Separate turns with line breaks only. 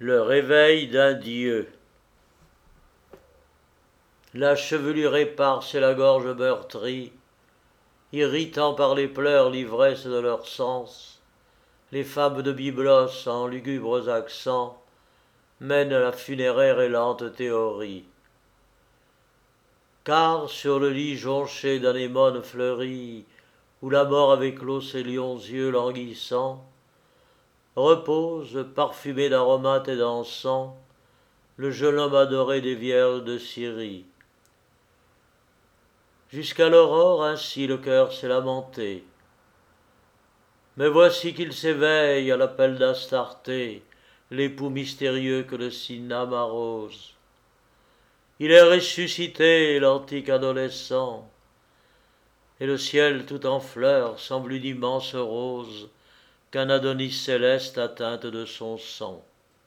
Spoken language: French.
Le réveil d'un dieu. La chevelure éparse et la gorge meurtrie, irritant par les pleurs l'ivresse de leurs sens, les femmes de Byblos en lugubres accents mènent la funéraire et lente théorie. Car sur le lit jonché d'anémones fleuries, où la mort avait clos ses lions yeux languissants, repose, parfumé d'aromates et d'encens, le jeune homme adoré des vierges de Syrie. Jusqu'à l'aurore ainsi le cœur s'est lamenté. Mais voici qu'il s'éveille à l'appel d'Astarté, l'époux mystérieux que le Cinnam arrose. Il est ressuscité, l'antique adolescent, et le ciel tout en fleurs semble une immense rose qu'un Adonis céleste atteinte de son sang.